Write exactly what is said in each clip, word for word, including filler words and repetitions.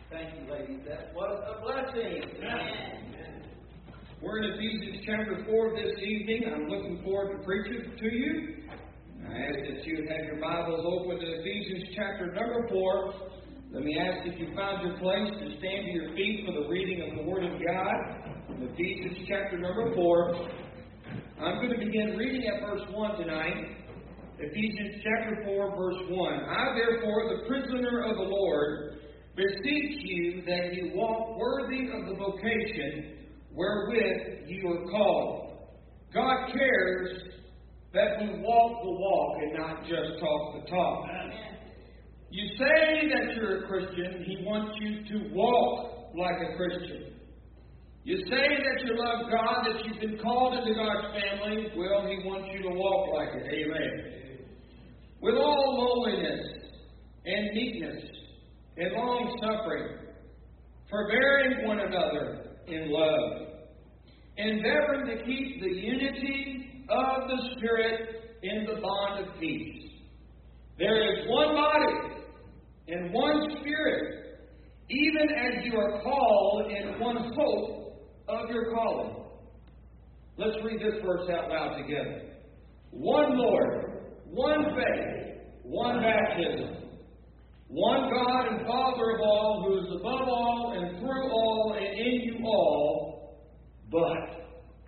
Thank you, ladies. That was a blessing. Amen. We're in Ephesians chapter four this evening. I'm looking forward to preaching to you. I ask that you would have your Bibles open to Ephesians chapter number four. Let me ask if you found your place to stand to your feet for the reading of the Word of God. Ephesians chapter number four. I'm going to begin reading at verse one tonight. Ephesians chapter four, verse one. I, therefore, the prisoner of the Lord, beseech you that you walk worthy of the vocation wherewith you are called. God cares that we walk the walk and not just talk the talk. You say that you're a Christian. He wants you to walk like a Christian. You say that you love God, that you've been called into God's family. Well, He wants you to walk like it. Amen. With all lowliness and meekness and long-suffering, forbearing one another in love, endeavoring to keep the unity of the Spirit in the bond of peace. There is one body and one Spirit, even as you are called in one hope of your calling. Let's read this verse out loud together. One Lord, one faith, one baptism, one God and Father of all, who is above all and through all and in you all, but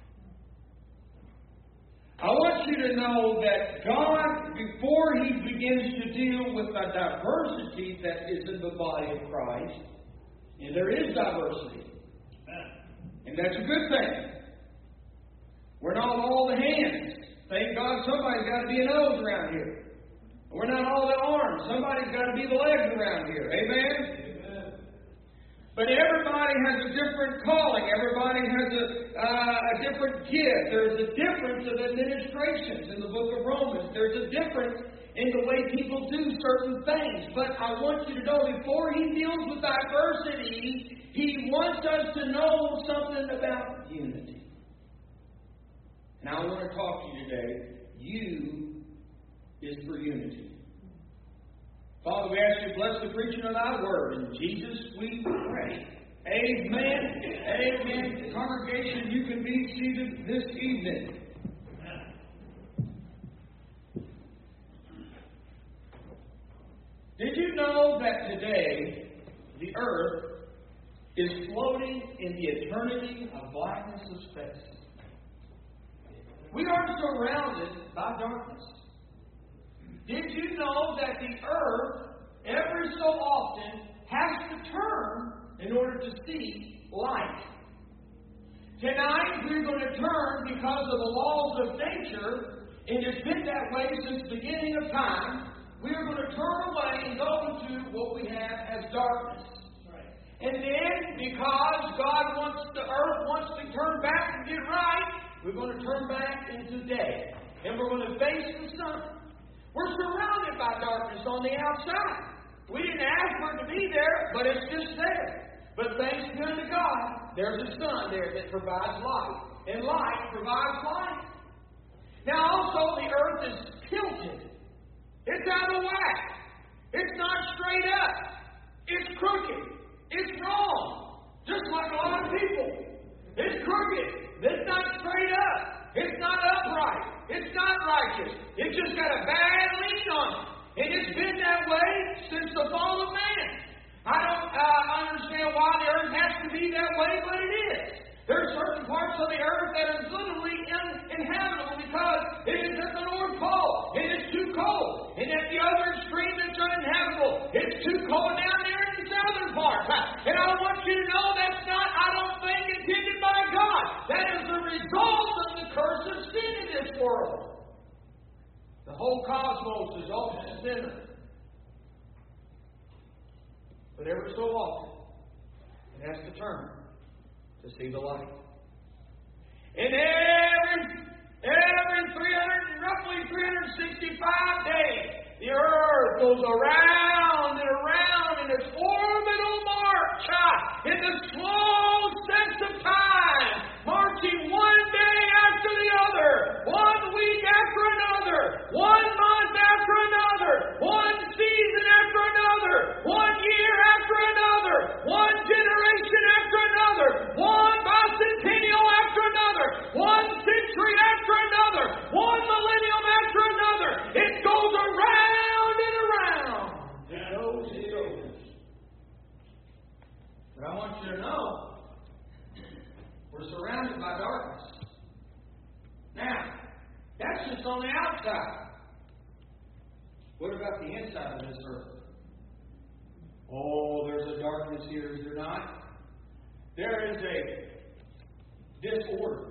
I want you to know that God, before He begins to deal with the diversity that is in the body of Christ, and there is diversity, and that's a good thing. We're not all the hands. Thank God somebody's got to be a nose around here. We're not all the arms. Somebody's got to be the legs around here. Amen? But everybody has a different calling. Everybody has a, uh, a different gift. There's a difference of administrations in the book of Romans. There's a difference in the way people do certain things. But I want you to know, before He deals with diversity, He wants us to know something about unity. And I want to talk to you today. You is for unity. Father, we ask you to bless the preaching of thy word. In Jesus we pray. Amen. Amen. Congregation, you can be seated this evening. Did you know that today the earth is floating in the eternity of blackness of space? We are surrounded by darkness. Did you know that the earth, every so often, has to turn in order to see light? Tonight, we're going to turn because of the laws of nature, and it's been that way since the beginning of time. We are going to turn away and go into what we have as darkness. Right. And then, because God wants the earth wants to turn back and get right, we're going to turn back into day. And we're going to face the sun. We're surrounded by darkness on the outside. We didn't ask for it to be there, but it's just there. But thanks be unto God, there's a sun there that provides light. And light provides light. Now also the earth is tilted. It's out of whack. It's not straight up. It's crooked. It's wrong. Just like a lot of people. It's crooked. It's not straight up. It's not upright. It's not righteous. It's just got a bad lean on it. And it's been that way since the fall of man. I don't uh, understand why the earth has to be that way, but it is. There are certain parts of the earth that are literally uninhabitable because it is at the North Pole. It is too cold. And at the other extreme, it's uninhabitable. It's too cold down there in the southern part. And I want you to know that's not, I don't think, intended by God. That is the result of the curse of sin in this world. The whole cosmos is open to sinners. But every so often, it has to turn to see the light. And every, every three hundred, roughly three hundred sixty-five days, the earth goes around and around in its orbital march, in the slow sense of time, marching one day after the other, one week after another, one month after another, one season after another, one year after another, one But I want you to know, we're surrounded by darkness. Now, that's just on the outside. What about the inside of this earth? Oh, there's a darkness here, is there not? There is a disorder.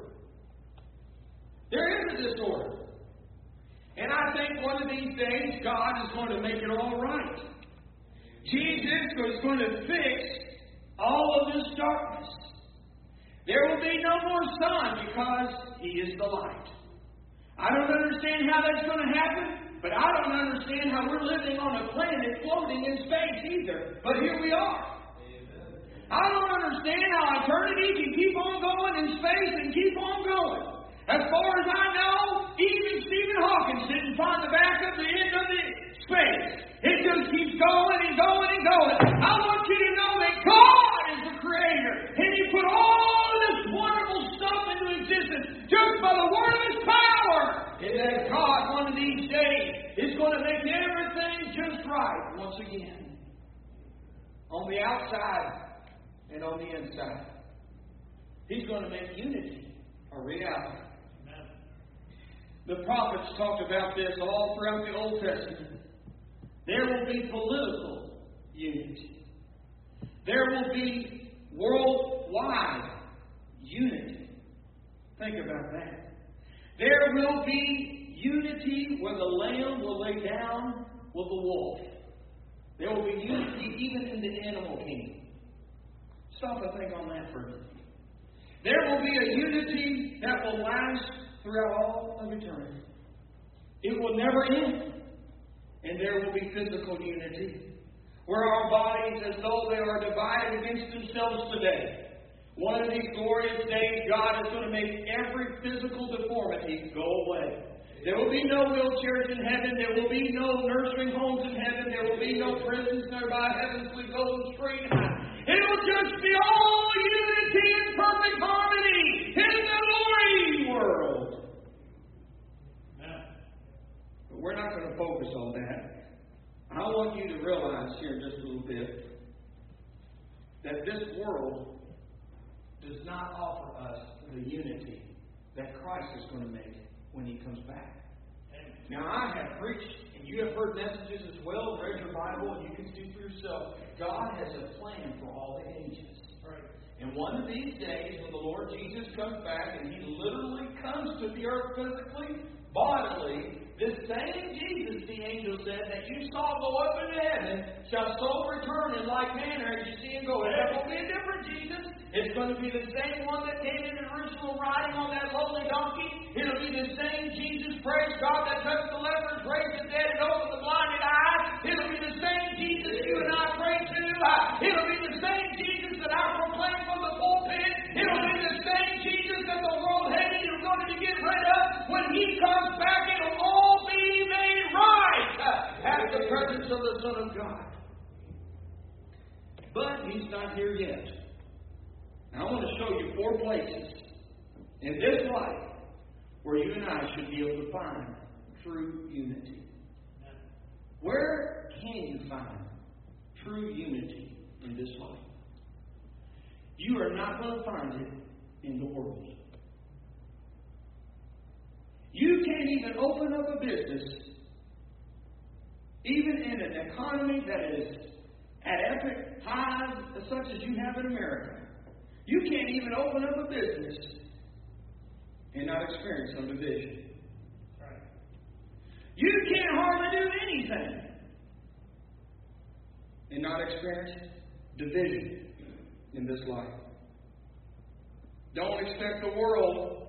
There is a disorder. And I think one of these days, God is going to make it all right. Jesus is going to fix all of this darkness. There will be no more sun because He is the light. I don't understand how that's going to happen, but I don't understand how we're living on a planet floating in space either. But here we are. I don't understand how eternity can keep on going in space and keep on going. As far as I know, even Stephen Hawking didn't find the back of the end of the space. It just keeps going and going and going. I want you to know that God is the Creator, and He put all this wonderful stuff into existence just by the word of His power. And that God, one of these days, is going to make everything just right once again. On the outside and on the inside. He's going to make unity a reality. The prophets talked about this all throughout the Old Testament. There will be political unity. There will be worldwide unity. Think about that. There will be unity where the lamb will lay down with the wolf. There will be unity even in the animal kingdom. Stop and think on that for a minute. There will be a unity that will last throughout all of eternity. It will never end. And there will be physical unity, where our bodies, as though they are divided against themselves today. One of these glorious days, God is going to make every physical deformity go away. There will be no wheelchairs in heaven. There will be no nursing homes in heaven. There will be no prisons nearby heaven's with golden street. It will just be all unity and perfect harmony in the glory world. But we're not going to focus on that. I want you to realize here in just a little bit that this world does not offer us the unity that Christ is going to make when He comes back. Now, I have preached, and you have heard messages as well. Read your Bible, and you can see for yourself. God has a plan for all the ages. Right. And one of these days, when the Lord Jesus comes back, and He literally comes to the earth physically, bodily, this same Jesus, the angel said, that you saw go up into heaven, shall so return in like manner as you see Him go. It will be a different Jesus. It's going to be the same one that came into Jerusalem riding on that lowly donkey. It'll be the same Jesus, praise God, that touched the lepers, raised the dead, and opened the blinded eyes. It'll be the same Jesus you and I pray to. It'll be the same Jesus that I proclaim from the pulpit. It'll be the same Jesus that the world hated and wanted to get rid of. When He comes back, it'll all be made right at the presence of the Son of God. But He's not here yet. Now, I want to show you four places in this life where you and I should be able to find true unity. Where can you find true unity in this life? You are not going to find it in the world. You can't even open up a business, even in an economy that is at epic highs such as you have in America. You can't even open up a business and not experience some division. Right. You can't hardly do anything and not experience division in this life. Don't expect the world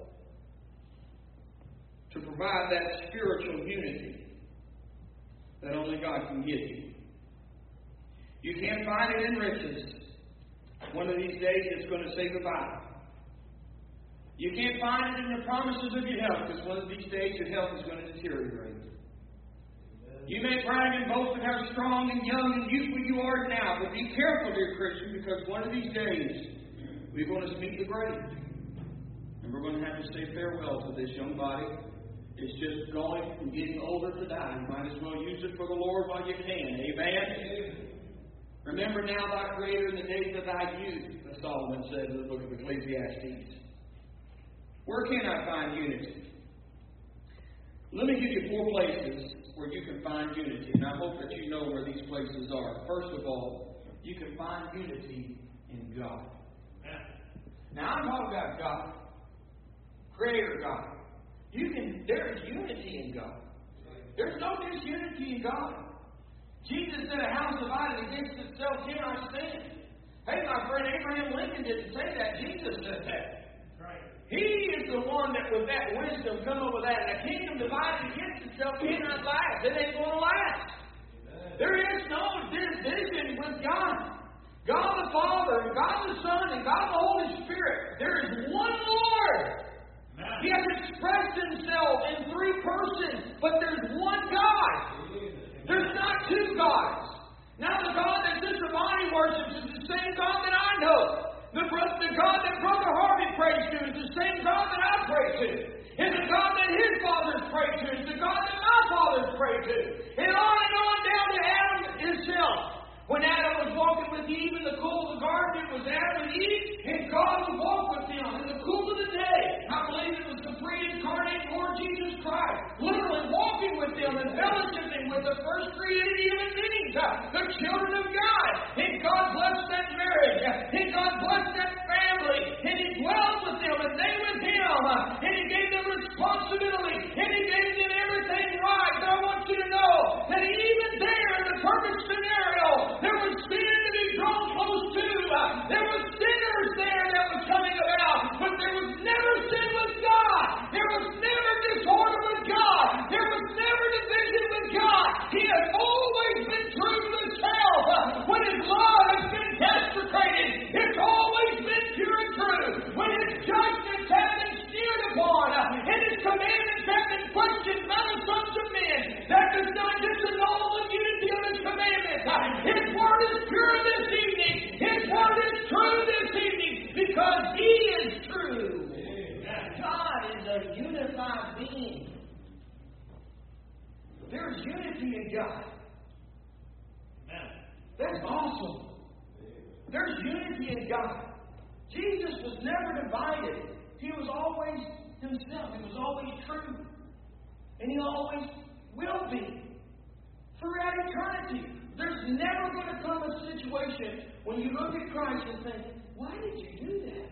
to provide that spiritual unity that only God can give you. You can't find it in riches. One of these days it's going to say goodbye. You can't find it in the promises of your health, because one of these days your health is going to deteriorate. You may brag and boast of how strong and young and youthful you are now, but be careful, dear Christian, because one of these days we're going to meet the grave. And we're going to have to say farewell to this young body. It's just going and getting older to die. You might as well use it for the Lord while you can. Amen? Remember now thy Creator in the days of thy youth, as Solomon says in the book of Ecclesiastes. Where can I find unity? Let me give you four places where you can find unity, and I hope that you know where these places are. First of all, you can find unity in God. Now I'm talking about God, Creator God. You can. There is unity in God. There's no disunity in God. Jesus said, "A house divided against itself cannot stand." Hey, my friend, Abraham Lincoln didn't say that. Jesus said that. Right. He is the one that, with that wisdom, come up with that. And a kingdom divided against itself cannot last. It ain't going to last. Amen. There is no division with God. God the Father, and God the Son, and God the Holy Spirit. There is one Lord. Amen. He has expressed Himself in three persons, but there's one God. There's not two gods. Now the God that Sister Bonnie worships is the same God that I know. The, the God that Brother Harvey prays to is the same God that I pray to. And the God that his fathers prayed to is the God that my fathers prayed to. And on and on down to Adam himself. When Adam was walking with Eve in the cool of the garden, it was Adam and Eve, and God would walk with them in the cool of the day. I believe it was the pre-incarnate Lord Jesus Christ, literally walking with them and fellowshipping with the first created human beings, the children of God. And God blessed that marriage, and God blessed that family, and He dwelled with them, and they with Him, and He gave them responsibility, and He gave them everything right. But I want you to know that even there, in the perfect scenario, there was sin to be drawn close to. There was sinners there that was coming about. But there was never sin with God. There was never disorder with God. There was never division with God. He has always been true to Himself. When His love has been desecrated, it's always been pure and true. When His judgments have been sneered upon, and His commandments have been questioned by the sons of men, that does not disannul the unity of His commandments. His word is pure this evening. His word is true this evening because He is true. Amen. God is a unified being. There's unity in God. Amen. That's awesome. There's unity in God. Jesus was never divided. He was always Himself. He was always true. And He always will be. Throughout eternity. There's never going to come a situation when you look at Christ and think, why did you do that?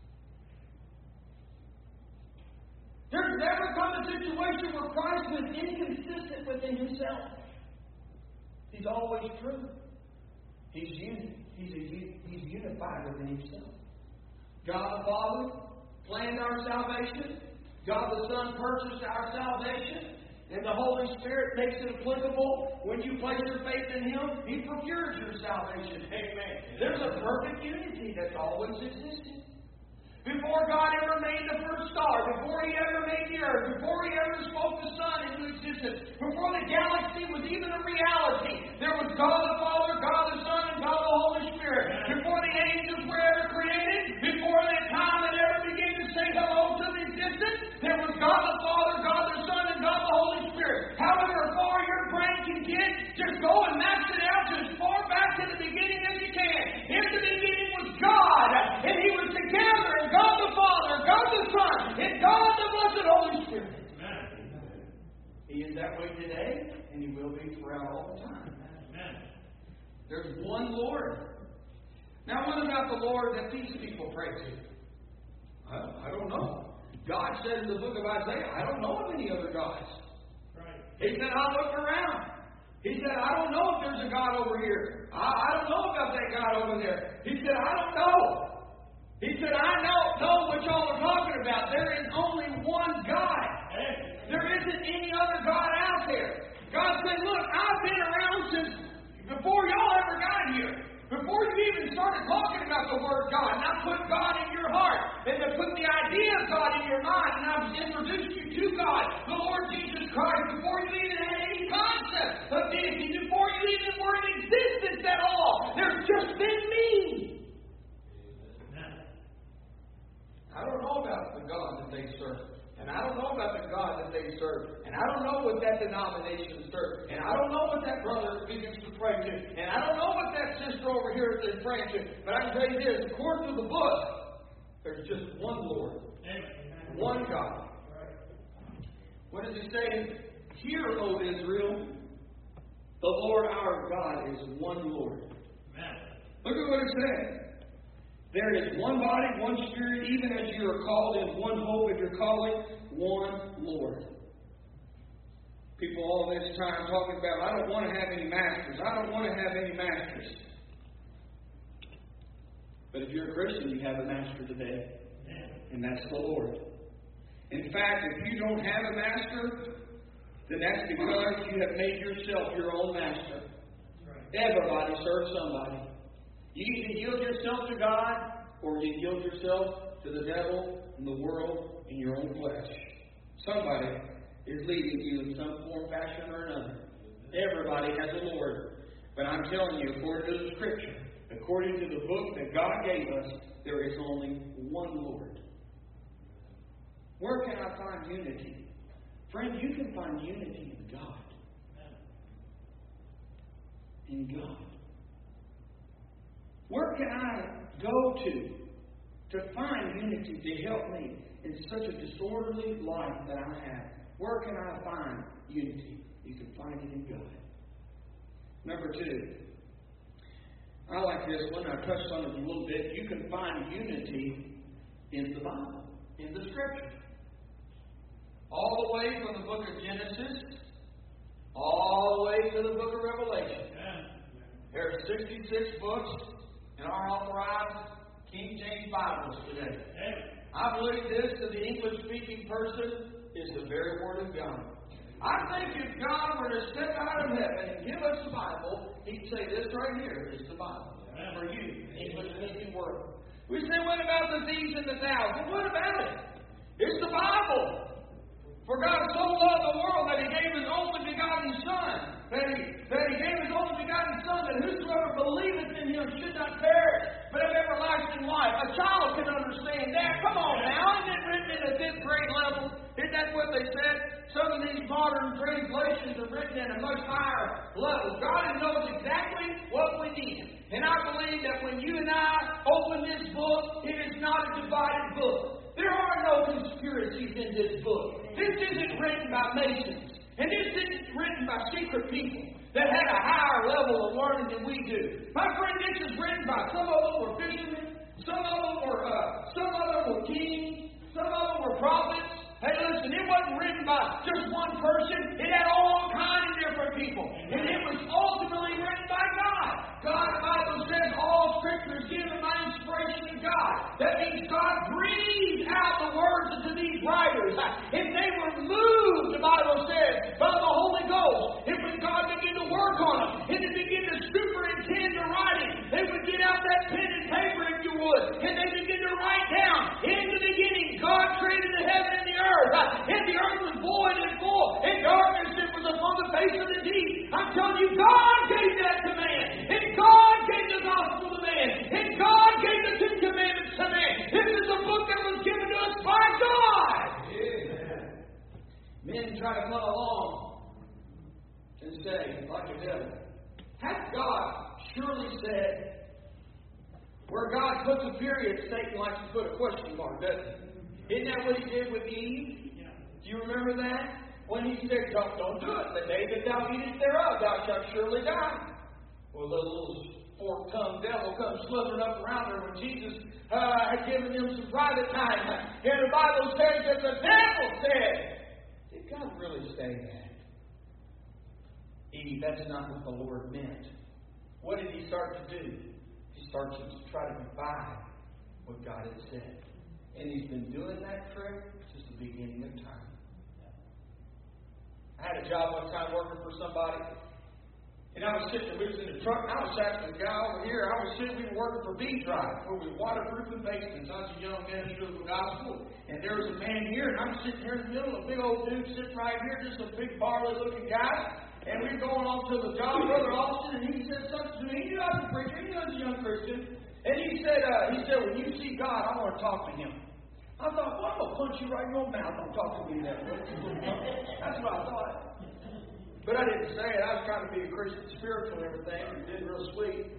There's never come a situation where Christ was inconsistent within Himself. He's always true. He's uni- he's, a, he's unified within Himself. God the Father planned our salvation. God the Son purchased our salvation. And the Holy Spirit makes it applicable when you place your faith in Him. He procures your salvation. Amen. There's a perfect unity that's always existed. Before God ever made the first star, before He ever made the earth, before He ever spoke the sun into existence, before the galaxy was even a reality, there was God the Father, God the Son, and God the Holy Spirit. Before the angels were ever created, before that time it ever began to say hello to the existence, there was God the Father, God the Son, and God the Holy Spirit. However far your brain can get, just go and max it out to as far back to the beginning as you can. In the beginning was God, and He was together, and God the Father, God the Son, and God the blessed Holy Spirit. Amen. He is that way today, and He will be throughout all the time. Amen. There's one Lord. Now, what about the Lord that these people pray to? I, I don't know. God said in the book of Isaiah, I don't know of any other gods. Right. He said, I looked around. He said, I don't know if there's a God over here. I, I don't know about that God over there. He said, I don't know. He said, I don't know what y'all are talking about. There is only one God. There isn't any other God out there. God said, look, I've been around since before y'all ever got here. Before you even started talking about the Word God, and I put God in your heart, and I put the idea of God in your mind, and I've introduced you to God, the Lord Jesus Christ, before you even had any concept of deity, before you even were in existence at all. There's just been me. I don't know about the God that they serve. And I don't know about the God that they serve. And I don't know what that denomination serves. And I don't know what that brother begins to pray to. And I don't know what that sister here in France. But I can tell you this, according to the book, there's just one Lord. Amen. One God. What does he say? Hear, O Israel, the Lord our God is one Lord. Amen. Look at what it says. There is one body, one Spirit, even as you are called in one hope of your calling, one Lord. People all this time talking about, I don't want to have any masters. I don't want to have any masters. But if you're a Christian, you have a master today. And that's the Lord. In fact, if you don't have a master, then that's because you have made yourself your own master. Everybody serves somebody. You either yield yourself to God, or you yield yourself to the devil and the world and your own flesh. Somebody is leading you in some form, fashion, or another. Everybody has a Lord. But I'm telling you, according to the Scripture, according to the book that God gave us, there is only one Lord. Where can I find unity? Friend, you can find unity in God. In God. Where can I go to to find unity to help me in such a disorderly life that I have? Where can I find unity? You can find it in God. Number two, I like this one. I touched on it a little bit. You can find unity in the Bible, in the Scripture. All the way from the book of Genesis, all the way to the book of Revelation. There are sixty-six books in our authorized King James Bibles today. I believe this to the English-speaking person is the very Word of God. I think if God were to step out of heaven and give us the Bible, He'd say this right here is the Bible. For you, English-speaking world. We say, what about the thieves and the thousands? Well, what about it? It's the Bible. For God so loved the world that He gave His only begotten Son, that He, that he gave His only begotten Son, that whosoever believeth in Him should not perish, but have everlasting life. A child can understand that. Come on now. Isn't it written in a fifth grade level? Isn't that what they said? Some of these modern translations are written at a much higher level. God knows exactly what we need. And I believe that when you and I open this book, it is not a divided book. There are no conspiracies in this book. This isn't written by Masons. And this isn't written by secret people that had a higher level of learning than we do. My friend, this is written by some of them were fishermen, some of them were uh, some of them were kings, some of them were prophets. Hey, listen, it wasn't written by just one person. It had all kinds of different people. And it was ultimately written by God. God, the Bible says, all Scripture is given by inspiration of God. That means God breathed out the words into these writers. And they were moved, the Bible says, by the Holy Ghost. And when God began to work on them, and they began to superintend the writing, they would get out that pen and paper, if you would, and they begin to write down. In the beginning, God created the heaven and the earth. And the earth was void and full, and darkness it was upon the face of the deep. I'm telling you, God gave that to man, and God gave the gospel to man, and God gave the Ten Commandments to man. This is a book that was given to us by God. Amen. Men try to come along and say, like the devil, has God surely said? Where God puts a period, Satan likes to put a question mark, doesn't he? Isn't that what he did with Eve? Yeah. Do you remember that? When he said, don't, don't do it. The day that thou eatest thereof, thou shalt surely die. Well, the little fork-tongued devil comes slithering up around her when Jesus uh, had given him some private time. And the Bible says that the devil said, did God really say that? Eve, that's not what the Lord meant. What did he start to do? He started to try to divide what God had said. And he's been doing that trick since the beginning of time. I had a job one time working for somebody, and I was sitting, we was in the truck, and I was asking the guy over here, I was sitting, we were working for B-Drive, where we waterproofing basements. I was a young minister of the gospel, and there was a man here, and I'm sitting here in the middle, a big old dude sitting right here, just a big barley-looking guy, and we were going on to the job, Brother Austin, and he said something to me. He knew I was a preacher, he knew I was a young Christian, and he said, uh, he said, when you see God, I want to talk to Him. I thought, well, I'm going to punch you right in your mouth. Don't talk to me that way. That's what I thought. But I didn't say it. I was trying to be a Christian spiritual and everything. And did real sweet.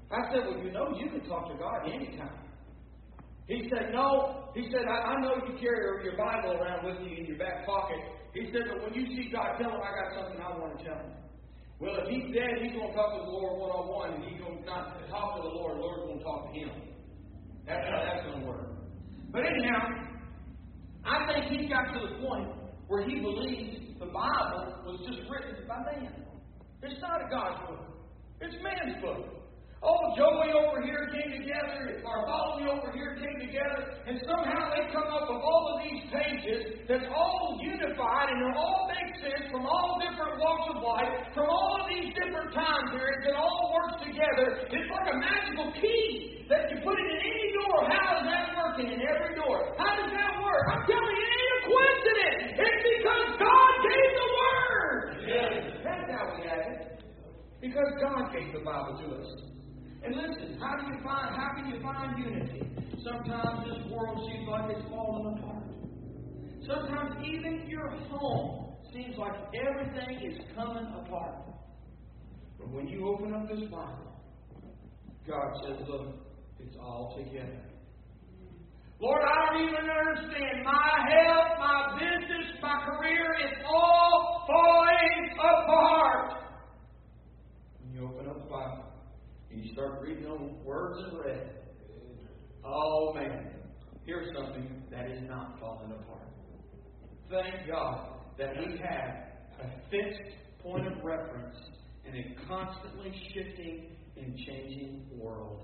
I said, well, you know, you can talk to God anytime. He said, no. He said, I, I know you carry your Bible around with you in your back pocket. He said, but when you see God, tell him I got something I want to tell him. Well, if he's dead, he's going to talk to the Lord one-on-one, and he's going to not talk to the Lord. The Lord's going to talk to him. That's how that's going to work. But anyhow, I think he's got to the point where he believes the Bible was just written by man. It's not God's book. It's man's book. Oh, Joey over here came together, and Bartholomew over here came together, and somehow they come up with all of these pages that's all unified, and they all make sense from all different walks of life, from all of these different time periods, that all works together. It's like a magical key that you put it in any door. How is that working in every door? How does that work? I'm telling you, it ain't a coincidence. It's because God gave the Word. Yes. That's how we have it. Because God gave the Bible to us. And listen, how do you find, how can you find unity? Sometimes this world seems like it's falling apart. Sometimes even your home seems like everything is coming apart. But when you open up this Bible, God says, look, it's all together. Lord, I don't even understand. My health, my business, my career is all falling apart. When you open up the Bible, and you start reading on words in red. Oh, man. Here's something that is not falling apart. Thank God that we have a fixed point of reference in a constantly shifting and changing world.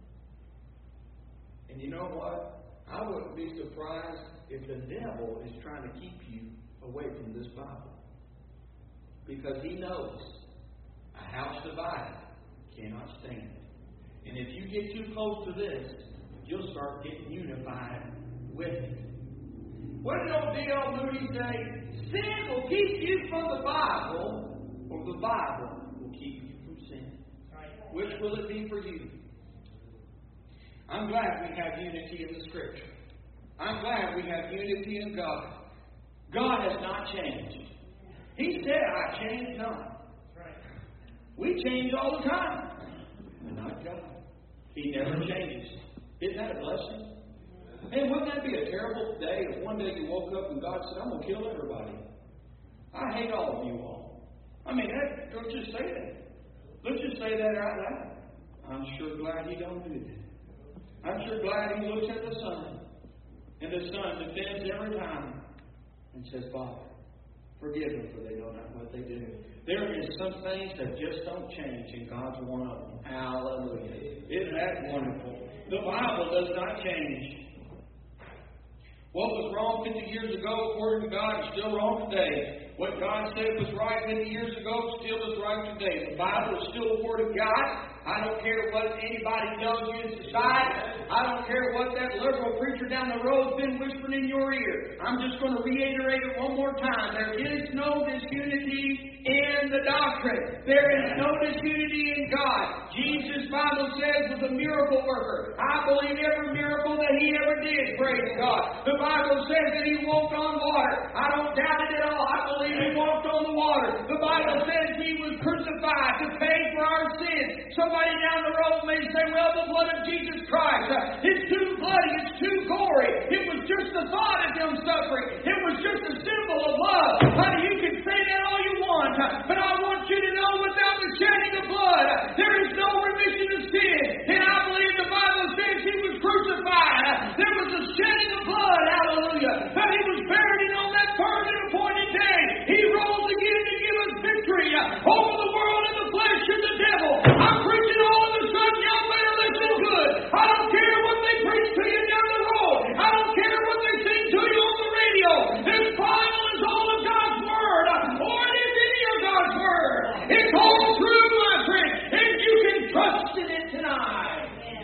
And you know what? I wouldn't be surprised if the devil is trying to keep you away from this Bible. Because he knows a house divided cannot stand. And if you get too close to this, you'll start getting unified with it. What did old D L Moody say? Sin will keep you from the Bible, or the Bible will keep you from sin. Which will it be for you? I'm glad we have unity in the Scripture. I'm glad we have unity in God. God has not changed. He said, I change not. We change all the time. But not God. He never changes. Isn't that a blessing? And wouldn't that be a terrible day if one day you woke up and God said, I'm going to kill everybody. I hate all of you all. I mean, that, don't just say that. Let's just say that out loud. I'm sure glad He don't do that. I'm sure glad He looks at the sun. And the sun defends every time and says, Father, forgive them, for they know not what they do. There is some things that just don't change, and God's one of them. Hallelujah. Isn't that wonderful? The Bible does not change. What was wrong fifty years ago, according to God, is still wrong today. What God said was right fifty years ago still is right today. The Bible is still the Word of God. I don't care what anybody tells you in society. I don't care what that liberal preacher down the road's been whispering in your ear. I'm just going to reiterate it one more time. There is no disunity in the doctrine. There is no disunity in God. Jesus, Bible says, was a miracle worker. I believe every miracle that He ever did, praise God. The Bible says that He walked on water. I don't doubt it at all. I believe He walked on the water. The Bible says He was crucified to pay for our sins. Somebody down the road may say, well, the blood of Jesus Christ, uh, it's too bloody, it's too gory. It was just the thought of Him suffering. It was just a symbol of love. Honey, you can say that all you want, uh, but I want you to know without the shedding of blood, uh, there is no remission of sin. And I believe the Bible says He was crucified. Uh, there was a shedding of blood, hallelujah. But He was buried, and on that third and appointed day, He rose again to give us victory uh, over the world and the flesh and the devil. I'm preaching all of a sudden, y'all better listen good. I don't care what they preach to you down the road. I don't care what they sing to you on the radio. This Bible is all of God's Word, or it is any of God's Word. It's all true, my friend, and you can trust in it tonight.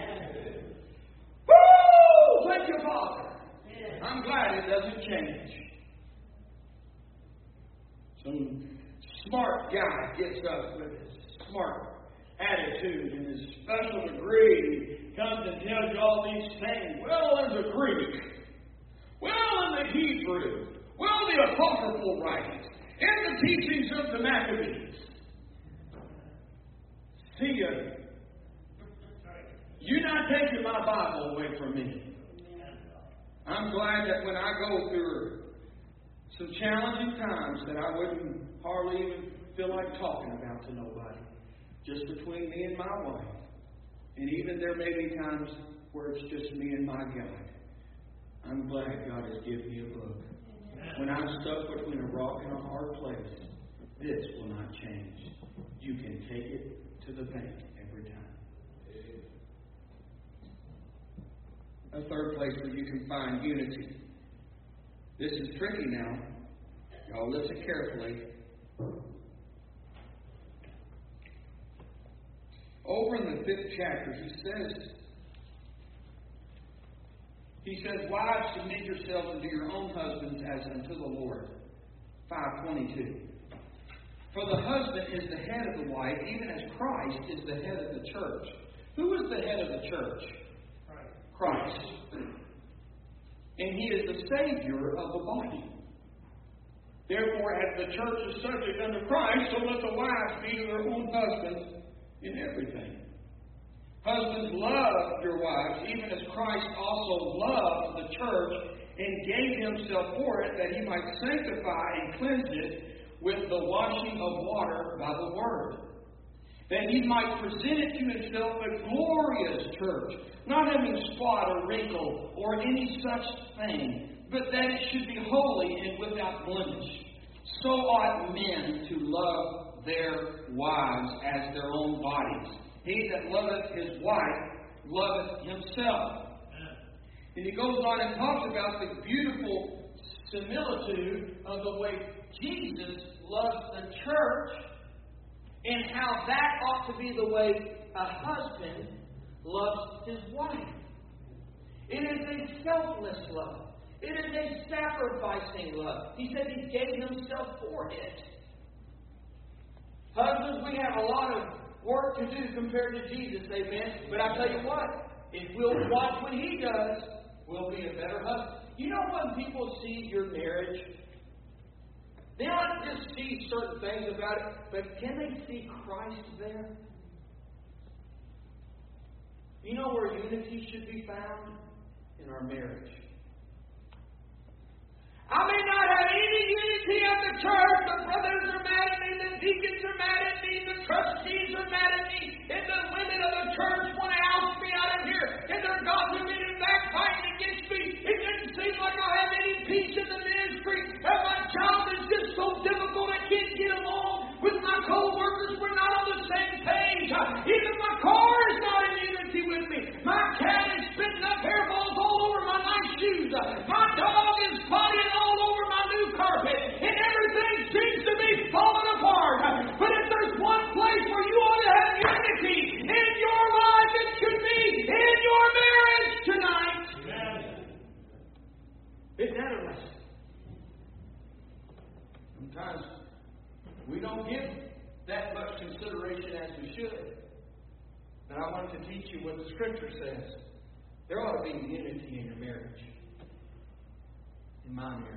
Woo! Thank you, Father. I'm glad it doesn't change. Some smart guy gets up with his smart attitude and his special degree, comes and tells you all these things. Well, in the Greek, well, in the Hebrew, well, the apocryphal writings, and the teachings of the Maccabees. See you. You're not taking my Bible away from me. I'm glad that when I go through some challenging times that I wouldn't hardly even feel like talking about to nobody. Just between me and my wife. And even there may be times where it's just me and my God. I'm glad God has given me a book. When I'm stuck between a rock and a hard place, this will not change. You can take it to the bank every time. A third place where you can find unity. This is tricky now. Y'all listen carefully. Over in the fifth chapter, he says, he says, wives, submit yourselves unto your own husbands as unto the Lord. five twenty-two. For the husband is the head of the wife, even as Christ is the head of the church. Who is the head of the church? Christ. And he is the Savior of the body. Therefore, as the church is subject unto Christ, so let the wives be to their own husbands in everything. Husbands, love your wives, even as Christ also loved the church and gave himself for it, that he might sanctify and cleanse it with the washing of water by the word, that he might present it to himself a glorious church, not having spot or wrinkle or any such thing, but that it should be holy and without blemish. So ought men to love their wives as their own bodies. He that loveth his wife loveth himself. And he goes on and talks about the beautiful similitude of the way Jesus loves the church and how that ought to be the way a husband loves his wife. It is a selfless love. It is a sacrificing love. He said he gave himself for it. Husbands, we have a lot of work to do compared to Jesus, amen? But I tell you what, if we'll watch what he does, we'll be a better husband. You know when people see your marriage, they don't just see certain things about it, but can they see Christ there? You know where unity should be found? In our marriage. I may not have any unity of the church. The brothers are mad at me. The deacons are mad at me. The trustees are mad at me. And the women of the church want to oust me out of here. And they're gossiping and backbiting against me. It doesn't seem like I have any peace in the ministry. And my job is just so difficult. I can't get along with my co-workers. We're not on the same page. Even my car is not in unity with me. My cat is spitting up hairballs all over my nice shoes. My dog is potting all over my new carpet. And everything seems to be falling apart. But if there's one place where you ought to have unity in your life, it should be in your marriage tonight. Amen. Isn't that a lesson? Sometimes we don't give that much consideration as we should. But I want to teach you what the Scripture says. There ought to be unity in your marriage. In my marriage.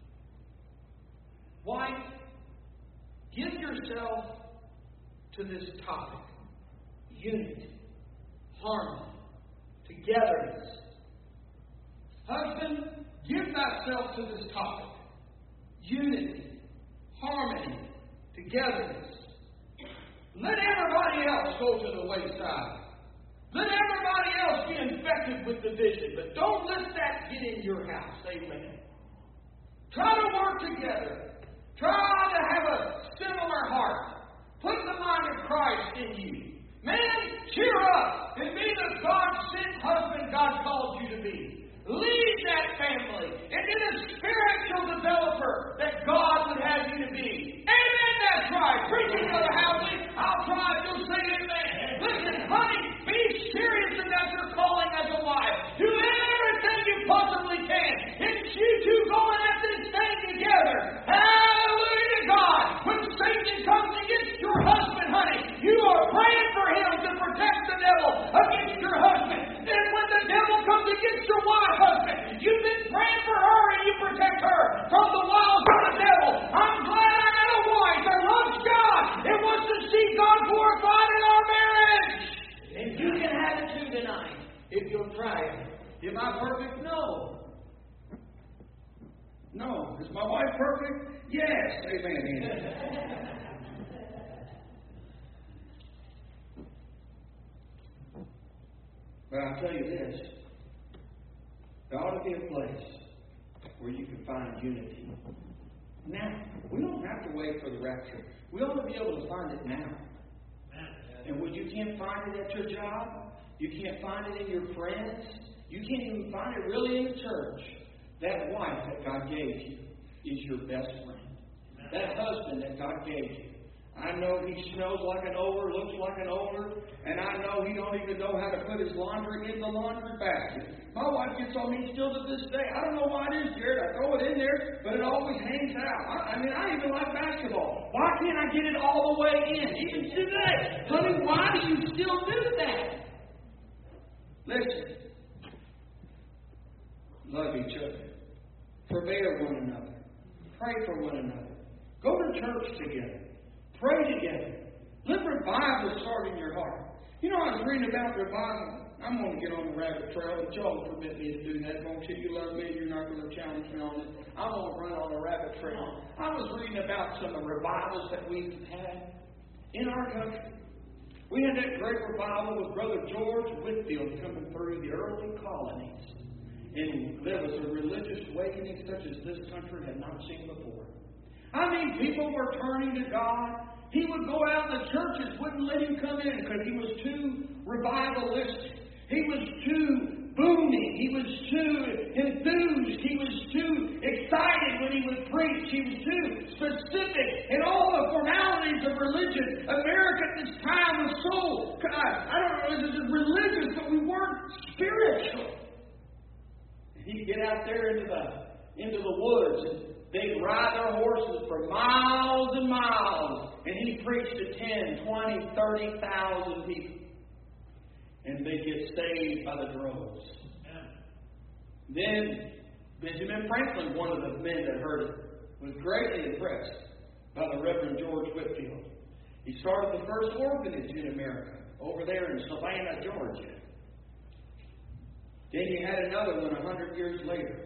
Wife, give yourself to this topic. Unity. Harmony. Togetherness. Husband, give thyself to this topic. Unity. Harmony. Togetherness. Let everybody else go to the wayside. Let everybody else be infected with division. But don't let that get in your house. Amen. Try to work together. Try to have a similar heart. Put the mind of Christ in you. Man, cheer up and be the God-sent husband God called you to be. Lead that family and be the spiritual developer that God would have you to be. Amen, that's right. Preaching, Brother Howley. I'll try if you'll say amen. Listen, honey, be serious about your calling as a wife. Do everything you possibly can. It's you two going at this thing together. Hallelujah to God. When Satan comes against your husband, honey, you are praying for him to protect the devil against your if you'll try it. Am I perfect? No. No. Is my wife perfect? Yes. Amen. But I'll tell you this. There ought to be a place where you can find unity. Now, we don't have to wait for the rapture. We ought to be able to find it now. And when you can't find it at your job, you can't find it in your friends, you can't even find it really in the church, that wife that God gave you is your best friend. That husband that God gave you. I know he smells like an ogre, looks like an ogre, and I know he don't even know how to put his laundry in the laundry basket. My wife gets on me still to this day. I don't know why it is, Jared. I throw it in there, but it always hangs out. I, I mean, I even like basketball. Why can't I get it all the way in? Even today. Honey, why do you still do that? Listen. Love each other. Forbear one another. Pray for one another. Go to church together. Pray together. Let revival start in your heart. You know, I was reading about revival. I'm going to get on the rabbit trail, but y'all permit me to do that. Won't you? You love me. You're not going to challenge me on it. I'm going to run on the rabbit trail. I was reading about some of the revivals that we've had in our country. We had that great revival with Brother George Whitfield coming through the early colonies. And there was a religious awakening such as this country had not seen before. I mean, people were turning to God. He would go out, the churches wouldn't let him come in because he was too revivalistic. He was too booming. He was too enthused. He was too excited when he would preach. He was too specific in all the formalities of religion. America at this time was so, I don't know, it was religious, but we weren't spiritual. And he'd get out there into the, into the woods and they'd ride their horses for miles and miles. And he preached to ten, twenty, thirty thousand people. And they get saved by the droves. Then Benjamin Franklin, one of the men that heard it, was greatly impressed by the Reverend George Whitfield. He started the first orphanage in America, over there in Savannah, Georgia. Then he had another one a hundred years later.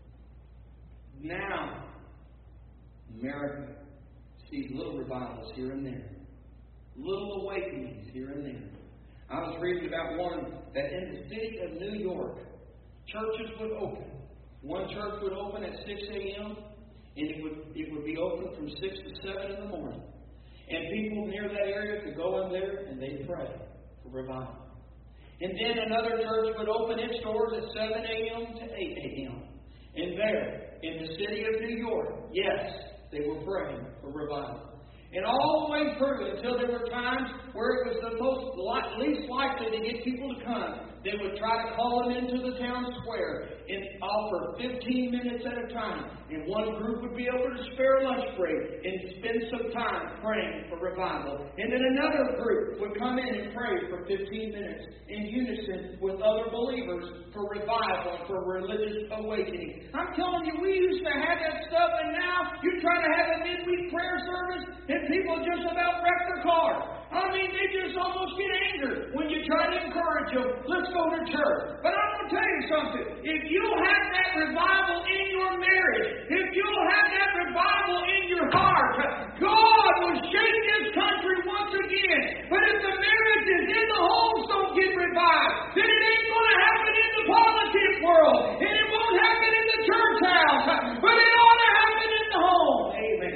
Now, America sees little revivals here and there. Little awakenings here and there. I was reading about one that in the city of New York, churches would open. One church would open at six a.m. and it would it would be open from six to seven in the morning. And people near that area could go in there and they'd pray for revival. And then another church would open its doors at seven a.m. to eight a.m. And there, in the city of New York, yes, they were praying for revival. And all the way through until there were times where it was the most least likely to get people to come. They would try to call them into the town square and offer fifteen minutes at a time. And one group would be able to spare lunch break and spend some time praying for revival. And then another group would come in and pray for fifteen minutes in unison with other believers for revival, for religious awakening. I'm telling you, we used to have that stuff, and now you try to have a midweek prayer service, and people just about wreck their car. I mean, they just almost get angry when you try to encourage them. Let's go to church. But I'm going to tell you something. If you'll have that revival in your marriage, if you'll have that revival in your heart, God will shake this country once again. But if the marriages in the homes don't get revived, then it ain't going to happen in the politics world. And it won't happen in the church house. But it ought to happen in the home. Amen.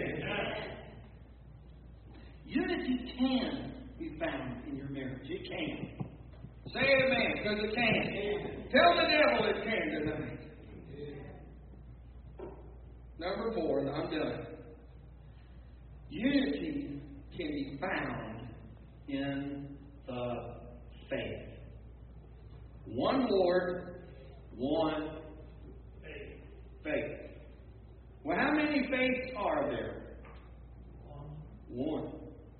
Unity can be found in your marriage. It can. Say amen, because it can. Amen. Tell the devil it can tonight. Amen. Number four, and I'm done. Unity can be found in the faith. One Lord, one faith. Faith. Well, how many faiths are there? One. One.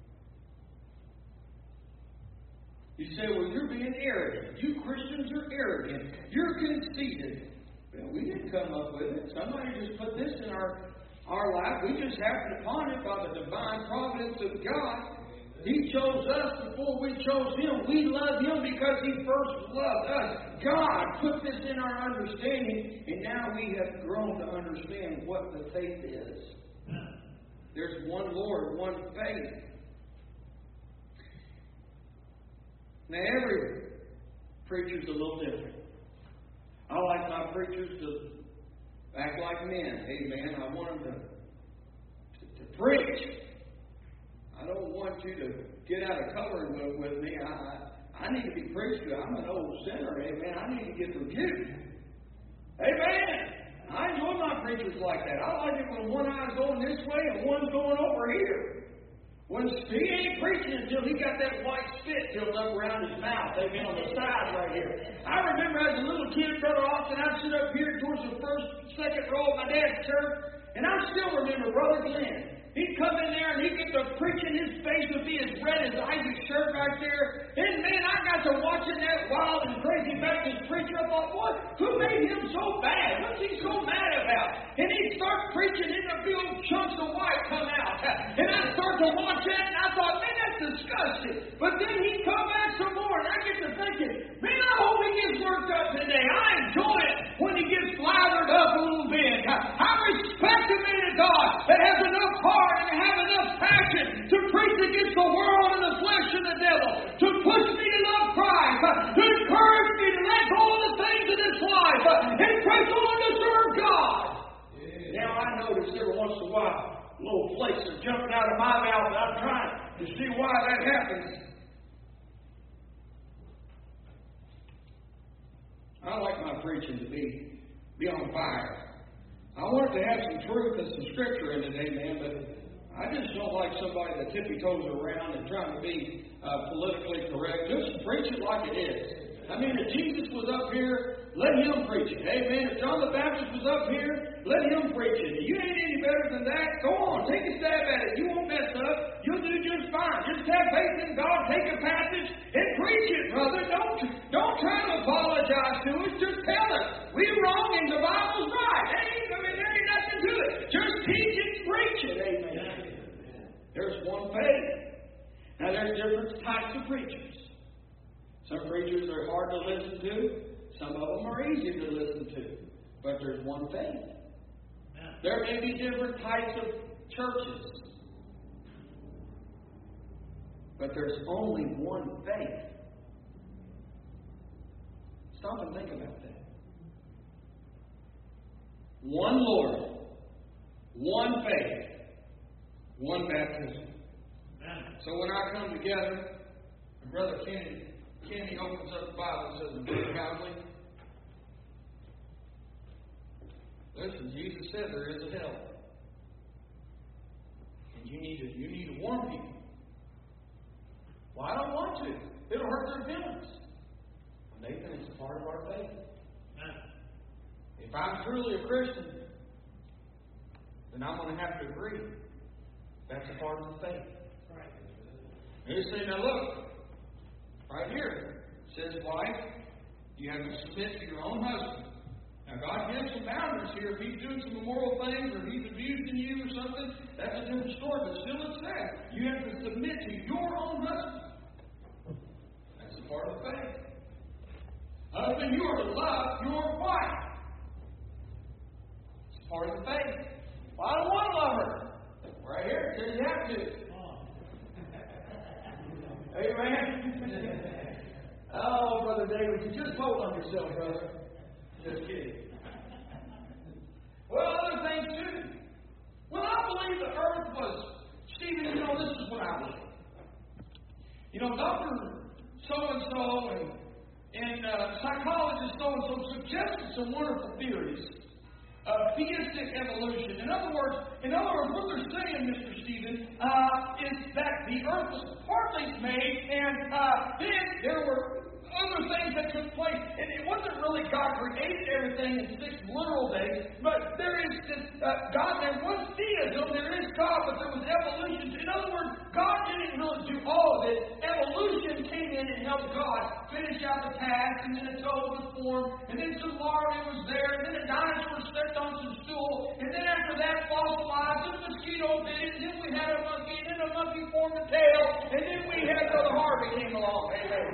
You say, well, you're being arrogant. You Christians are arrogant. You're conceited. Well, we didn't come up with it. Somebody just put this in our, our life. We just happened upon it by the divine providence of God. He chose us before we chose Him. We love Him because He first loved us. God put this in our understanding, and now we have grown to understand what the faith is. There's one Lord, one faith. Now, every preacher's a little different. I like my preachers to act like men. Amen. I want them to, to, to preach. I don't want you to get out of color with, with me. I, I, I need to be preached to. I'm an old sinner. Amen. I need to get rebuked. Amen. I enjoy my preachers like that. I like it when one eye's going this way and one's going over here. When he ain't preaching until he got that white spit filled up around his mouth. Amen. On the side right here. I remember as a little kid, Brother Austin, I'd sit up here towards the first, second row of my dad's church, and I still remember Brother Glenn. He'd come in there and he'd get to preaching. His face would be as red as Isaac's shirt right there. And man, I got to watching that wild and crazy Baptist preacher. I thought, what? Who made him so bad? What's he so mad about? And he'd start preaching and the big chunks of white come out. And I'd start to watch that and I thought, man, that's disgusting. But then he'd come back some more and I get to thinking, man, I hope he gets worked up today. I enjoy it when he gets lathered up a little bit. I respect a man of God that has enough heart and have enough passion to preach against the world and the flesh and the devil, to push me to love Christ, to encourage me to let go of the things of this life and press on to serve God. Yeah. Now I notice every once in a while little flakes are jumping out of my mouth and I'm trying to see why that happens. I like my preaching to be, be on fire. I want it to have some truth and some scripture in it, amen, but I just don't like somebody that tippy-toes around and trying to be uh, politically correct. Just preach it like it is. I mean, if Jesus was up here, let Him preach it, amen. If John the Baptist was up here, let Him preach it. If you ain't any better than that, go on, take a stab at it. You won't mess up. You'll do just fine. Just have faith in God, take a passage, and preach it, brother. Don't, don't try to apologize to us. Just tell us, we're wrong and the Bible's right. Ain't, I mean, there ain't nothing to it. Just teach it, preach it, amen. There's one faith. Now, there's different types of preachers. Some preachers are hard to listen to. Some of them are easy to listen to. But there's one faith. There may be different types of churches. But there's only one faith. Stop and think about that. One Lord. One faith. One baptism. So when I come together, and Brother Kenny, Kenny opens up the Bible and says, "Brother Godly, listen, Jesus said there is a hell. And you need to you need to warn people." Well, I don't want to. It'll hurt their feelings. Nathan, it's a part of our faith. If I'm truly a Christian, then I'm going to have to agree. That's a part of the faith. Right. And you say, now look, right here, it says, wife, you have to submit to your own husband. Now, God gives some boundaries here. If He's doing some immoral things or He's abusing you or something, that's a different story. But still it says, you have to submit to your own husband. That's a part of the faith. Husband, you are to love your wife. It's part of the faith. Well, I don't want to love her. Right here, it says you have to. Amen. Oh, Brother David, you just hold on yourself, brother. Just kidding. Well, other things too. Well, I believe the earth was, Stephen, you know, this is what I believe. You know, Doctor So-and-so and, and uh, psychologist so-and-so suggested some wonderful theories of theistic evolution. In other words, in other words, what they're saying, Mister Stephen, uh, is that the earth was partly made, and uh, then there were other things that took place. And it wasn't really God created everything in six literal days, but there is this uh, God, there was theism, there is God, but there was evolution. In other words, God didn't really do all of it. Evolution came in and helped God finish out the task, and then a toe was formed, and then some larvae was there, and then a dinosaur stepped on some stool, and then after that fossilized, and a mosquito bit it, and then we had a monkey, and then a monkey formed a tail, and then we had Brother Harvey came along. Amen.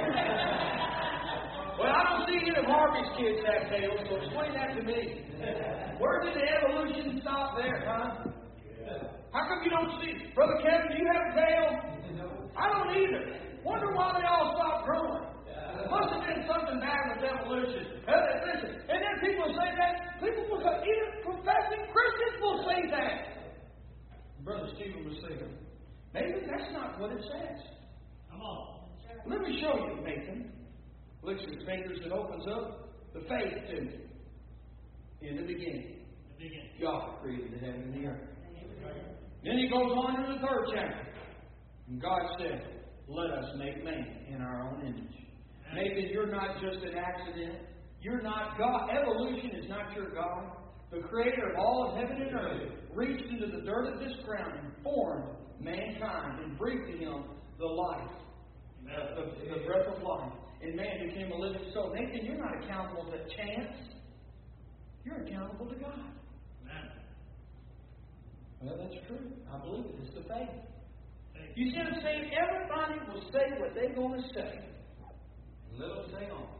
Well, I don't see any of Harvey's kids have tails, so explain that to me. Where did the evolution stop there, huh? How come you don't see it? Brother Kevin, do you have a tail? I don't either. Wonder why they all stopped growing. There must have been something bad with evolution. Uh, listen, and then people say that. People will say, even professing Christians will say that. Brother Stephen was saying, maybe that's not what it says. Come on. Let me show you, Nathan. Looks at his fingers and opens up the faith to me. In the beginning, God created the heaven and the earth. Then he goes on to the third chapter. And God said, let us make man in our own image. Maybe you're not just an accident. You're not God. Evolution is not your God. The creator of all of heaven and earth reached into the dirt of this ground and formed mankind and breathed to him the life, the, the, the breath of life. And man became a living soul. Nathan, you're not accountable to chance. You're accountable to God. Amen. Well, that's true. I believe it. It's the faith. You see what I'm saying? Everybody will say what they're going to say. And let them say on.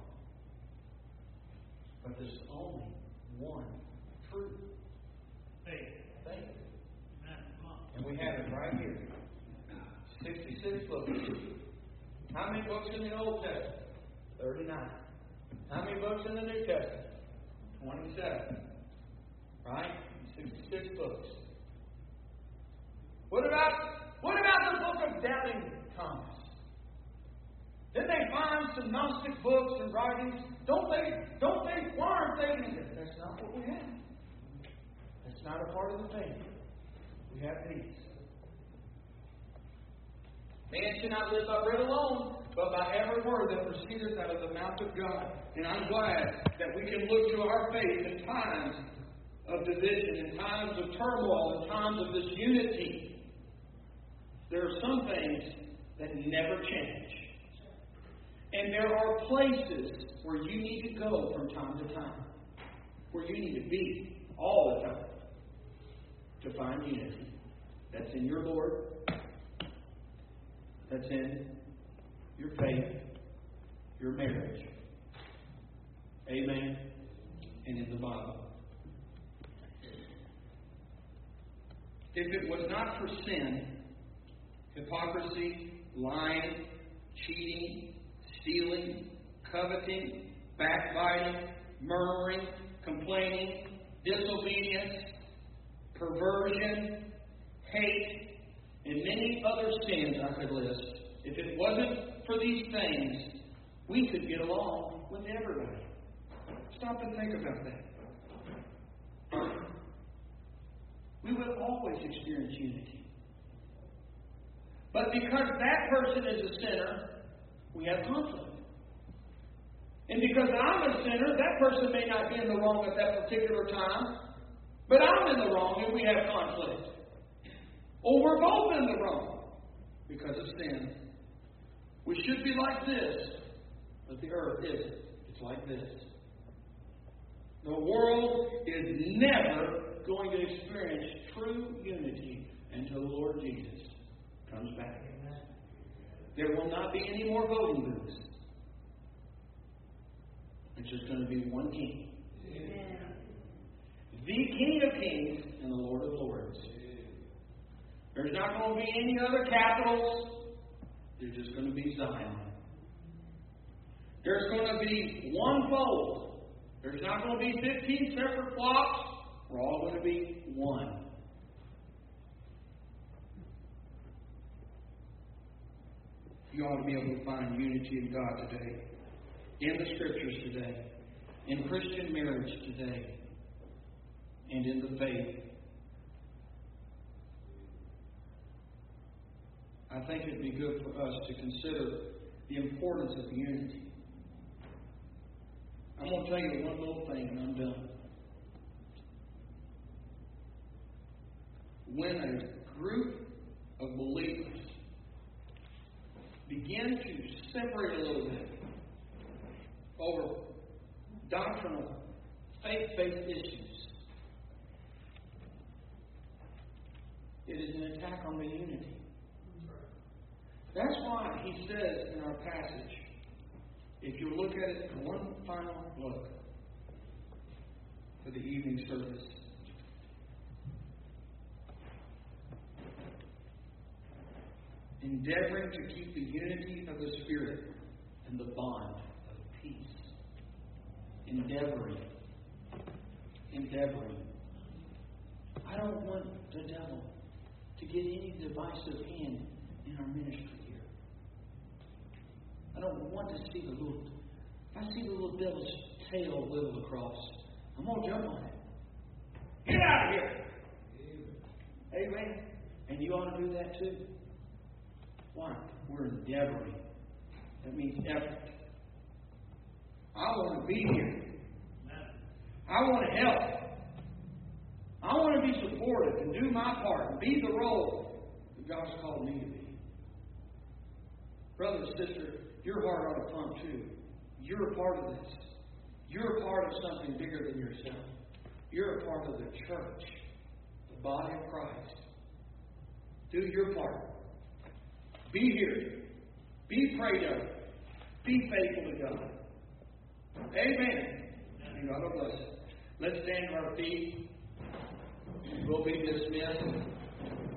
But there's only one truth. Faith. Faith. And we have it right here. sixty-six books. How many books in the Old Testament? thirty-nine. How many books in the New Testament? twenty-seven. Right? sixty-six books. What about what about the book of Doubting Thomas? Didn't they find some Gnostic books and writings? Don't they don't they why aren't they in there? That's not what we have. That's not a part of the faith. We have these. Man should not live by bread alone, but by every word that proceedeth out of the mouth of God. And I'm glad that we can look to our faith in times of division, in times of turmoil, in times of disunity. There are some things that never change. And there are places where you need to go from time to time, where you need to be all the time to find unity. That's in your Lord. That's in your faith, your marriage. Amen. And in the Bible. If it was not for sin, hypocrisy, lying, cheating, stealing, coveting, backbiting, murmuring, complaining, disobedience, perversion, hate, and many other sins I could list. If it wasn't for these things, we could get along with everybody. Stop and think about that. We would always experience unity. But because that person is a sinner, we have conflict. And because I'm a sinner, that person may not be in the wrong at that particular time, but I'm in the wrong and we have conflict. Or we're both in the wrong because of sin. We should be like this, but the earth isn't. It's like this. The world is never going to experience true unity until the Lord Jesus comes back. There will not be any more voting booths. It's just going to be one king. Amen. The King of Kings and the Lord of Lords. There's not going to be any other capitals. There's just going to be Zion. There's going to be one fold. There's not going to be fifteen separate flocks. We're all going to be one. You ought to be able to find unity in God today, in the Scriptures today, in Christian marriage today, and in the faith. I think it would be good for us to consider the importance of unity. I'm going to tell you one little thing and I'm done. When a group of believers begin to separate a little bit over doctrinal, faith-based issues. It is an attack on the unity. That's why he says in our passage, if you look at it, one final look for the evening service. Endeavoring to keep the unity of the Spirit and the bond of peace. Endeavoring. Endeavoring. I don't want the devil to get any divisive hand in our ministry here. I don't want to see the little, if I see the little devil's tail wiggle across, I'm going to jump on it. Get out of here! Amen. Amen. And you ought to do that too. Why? We're endeavoring. That means effort. I want to be here. I want to help. I want to be supportive and do my part and be the role that God's called me to be. Brother and sister, your heart ought to pump too. You're a part of this. You're a part of something bigger than yourself. You're a part of the church, the body of Christ. Do your part. Be here. Be prayed of. Be faithful to God. Amen. And God will bless it. Let's stand to our feet. We'll be dismissed.